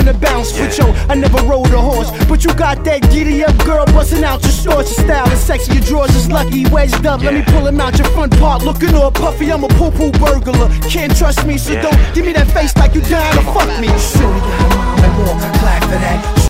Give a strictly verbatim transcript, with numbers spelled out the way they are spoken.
wanna bounce with yo. I never rode a horse, but you got that giddy up girl busting out your shorts. Your style is sexy, your drawers is lucky. Wedged up, let me pull him out your front part. Looking all puffy, I'm a poo-poo burglar. Can't trust me, so don't give me that face like you dying to fuck me. Shorty, I'm on the wall, clap for that.